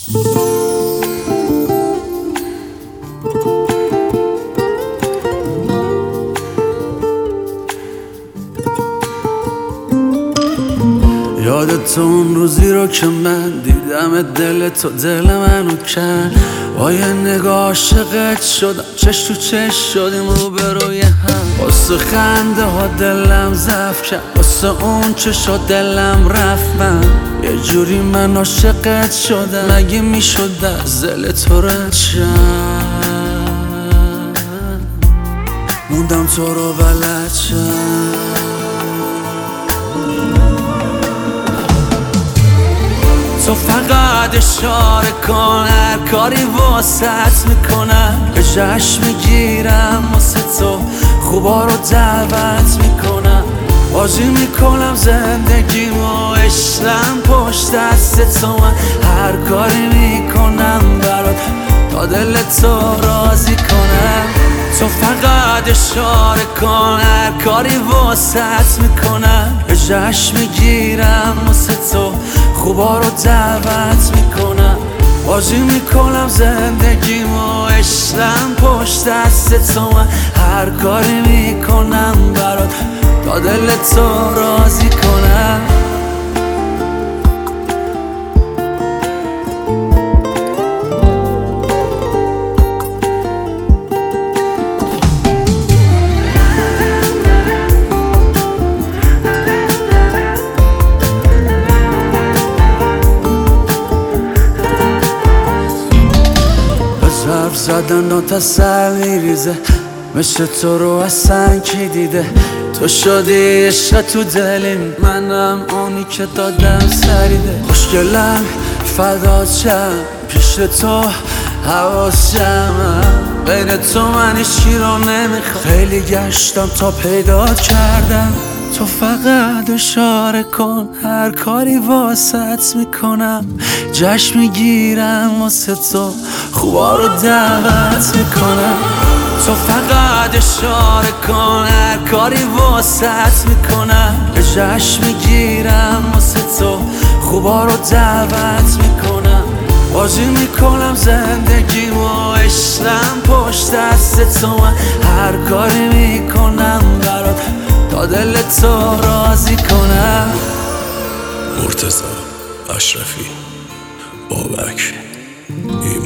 یادت اون روزی رو که من دیدم دل تو دل منو کن، با یه نگاه عاشقت شدم، چش تو چش شدیم رو به روی هم. واسه خنده ها دلم ضعف کرد، واسه اون چشا دلم رفت. من یه جوری من عاشقت شدم، مگه میشد از دل تو رد شم؟ موندم تو رو بلد شم. تو فقط اشاره کن، هر کاری واسط میکنم، به جشن میگیرم واسه تو، خوبا رو دعوت میکنم، بازی میکنم زندگیمو، عشقم پشت دست تو. من هر کاری میکنم برات تا دل تو راضی کنم. تو فقط اشاره کن، هر کاری واسط میکنم، به جشن میگیرم واسه تو، خوبا رو دعوت میکنم، بازی میکنم زندگیمو، عشقم پشت دست تو. من هر کاری میکنم برات تا دل تو راضی کنم. حرف زدن و تسلی ریزه، مثل تو رو اصلا کی دیده؟ تو شدی عشق تو دلیم، منم اونی که دادم سریده. خوشگلم فدات شم، پیش تو حواس جمعم، غیر تو من هیچی رو نمیخوام، خیلی گشتم تا پیدا کردم. تو فقط اشاره کن، هر کاری واسط میکنم، جشن میگیرم واسه تو، خوبا رو دعوت میکنم. تو فقط اشاره کن، هر کاری واسط میکنم، به جشن میگیرم واسه تو، خوبا رو دعوت میکنم، بازی میکنم زندگیمو، عشقم پشت دست تو. من هر کاری میکنم برات تا دل تو راضی کنم. مرتضی اشرفی، بابک